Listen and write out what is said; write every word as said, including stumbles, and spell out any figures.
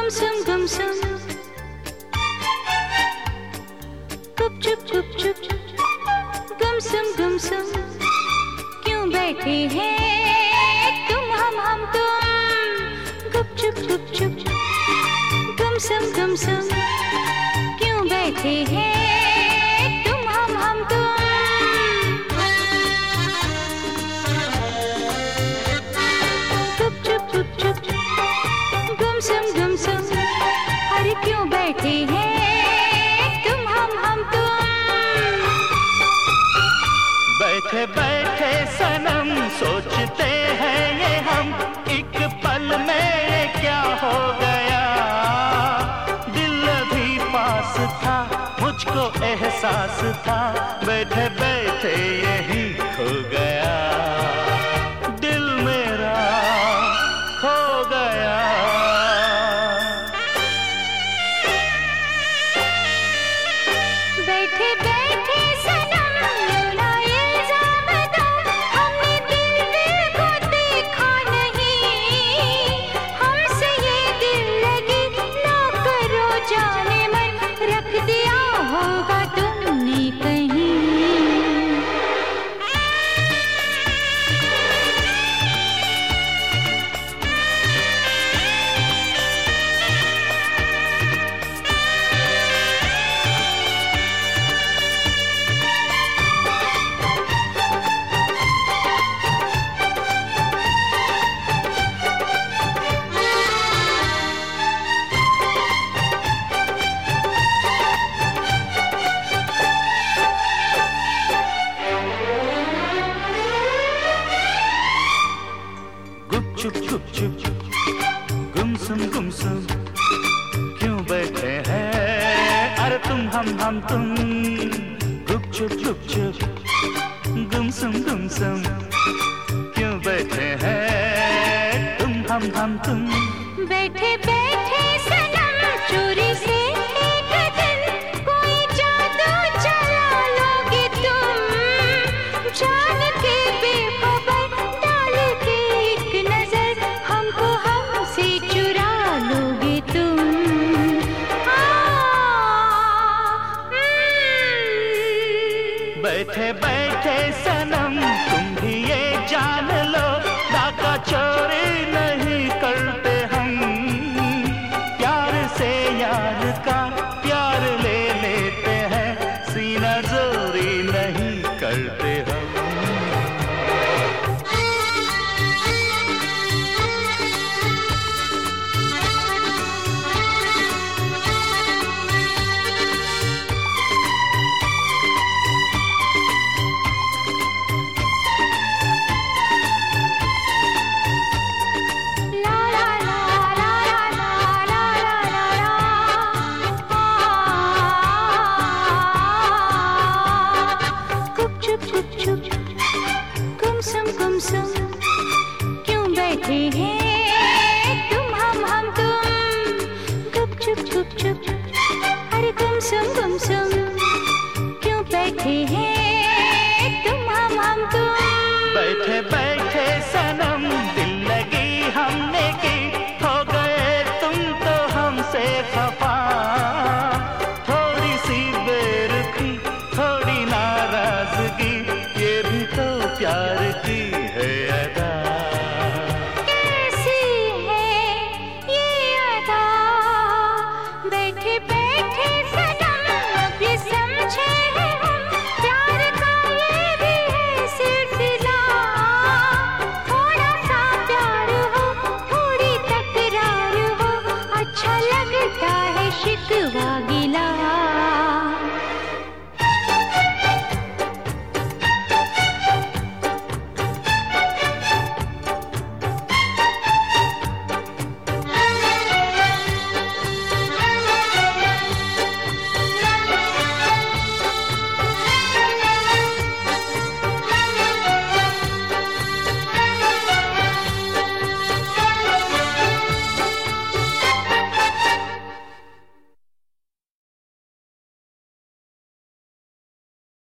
गुमसुम गुमसुम गुप चुप गुप चुप गुमसुम गुमसुम क्यों बैठे हैं तुम हम हम तुम गुप चुप गुप चुप गुमसुम गुमसुम क्यों बैठे हैं तुम हम हम तुम गुप चुप गुप चुप गुमसुम गुमसुम अरे क्यों बैठे हैं तुम हम हम तुम बैठे बैठे सनम सोचते हैं ये हम एक पल में ये क्या हो गया। दिल अभी पास था मुझको एहसास था बैठे बैठे यही खो गया। दिल मेरा खो गया। बैठे बैठे सनम लौला इल्जाम दो हमने दिल दिल को देखा नहीं हमसे ये दिल लगी ना करो जाने मन रख दिया होगा तुमने कहीं। चुप चुप चुप गुमसुम गुमसुम क्यों बैठे हैं अरे तुम हम हम तुम गुप चुप चुप चुप गुमसुम गुमसुम क्यों बैठे हैं तुम हम हम तुम बैठे बैठे सनम चोरी से